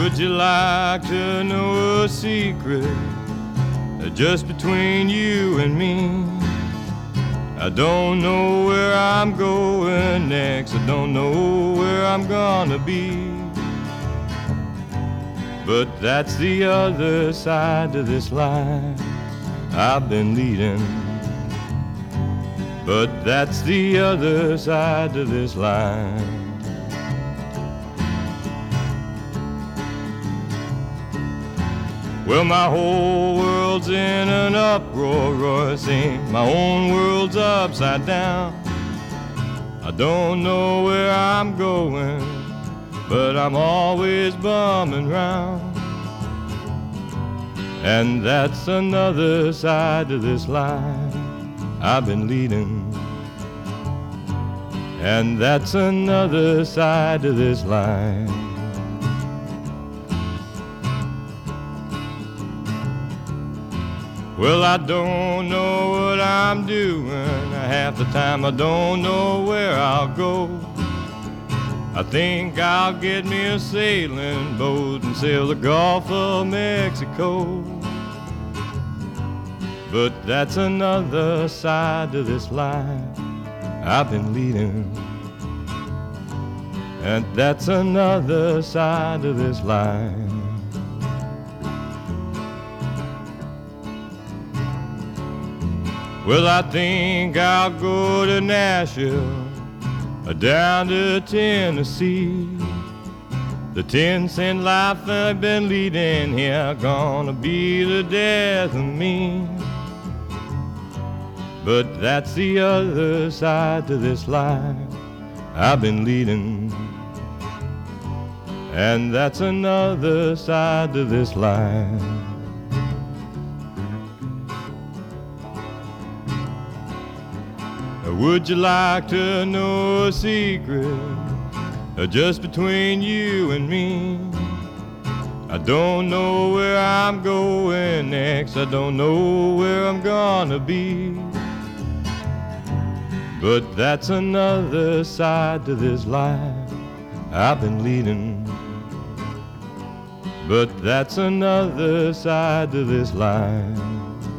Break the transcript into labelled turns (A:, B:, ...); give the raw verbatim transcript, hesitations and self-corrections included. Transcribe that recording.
A: Would you like to know a secret just between you and me? I don't know where I'm going next. I don't know where I'm gonna be. But that's the other side of this life I've been leading. But that's the other side of this life. Well, my whole world's in an uproar, roar, sing. My own world's upside down. I don't know where I'm going, but I'm always bumming round. And that's another side of this life I've been leading. And that's another side of this life. Well, I don't know what I'm doing. Half the time I don't know where I'll go. I think I'll get me a sailing boat and sail the Gulf of Mexico. But that's another side of this life I've been leading. And that's another side of this life. Well, I think I'll go to Nashville, down to Tennessee. The ten cent life I've been leading here gonna be the death of me. But that's the other side to this life I've been leading. And that's another side to this life. Would you like to know a secret just between you and me? I don't know where I'm going next. I don't know where I'm gonna be. But that's another side to this life I've been leading. But that's another side to this life.